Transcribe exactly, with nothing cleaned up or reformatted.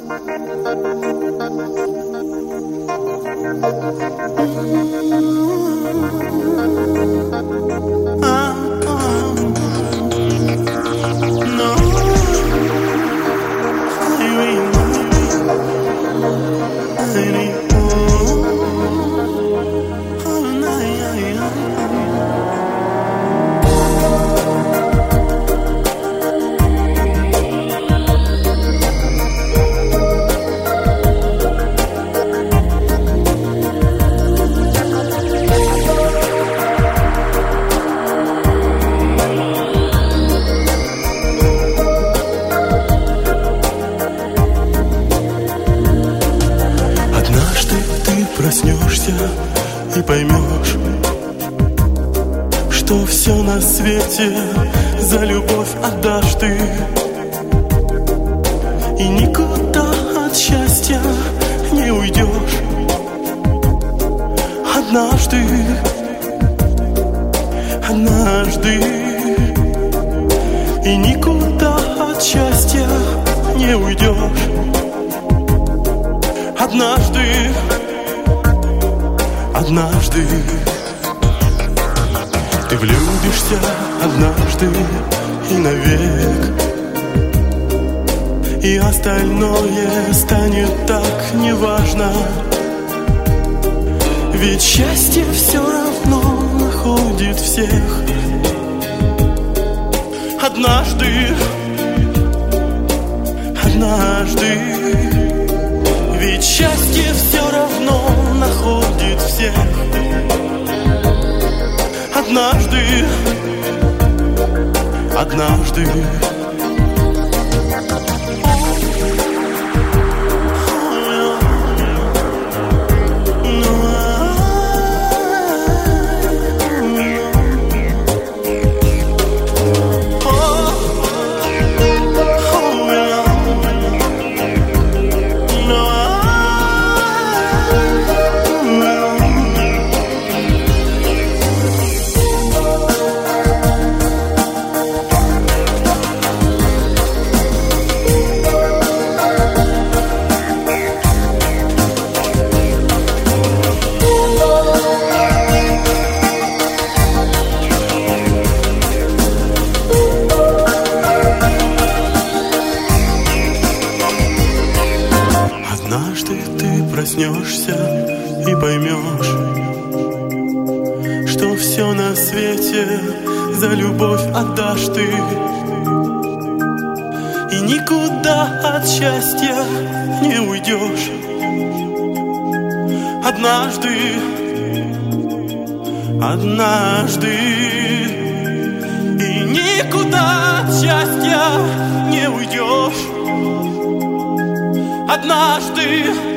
Проснешься и поймешь, что все на свете за любовь отдашь ты, и никуда от счастья не уйдешь. Однажды, однажды, и никуда от счастья не уйдешь. Однажды, однажды ты влюбишься, однажды и навек, и остальное станет так неважно, ведь счастье все равно находит всех. Однажды, однажды, ведь счастье все равно находит всех. Однажды, однажды. Однажды ты проснешься и поймешь, что все на свете за любовь отдашь ты, и никуда от счастья не уйдешь. Однажды, однажды, и никуда от счастья не уйдешь. Однажды.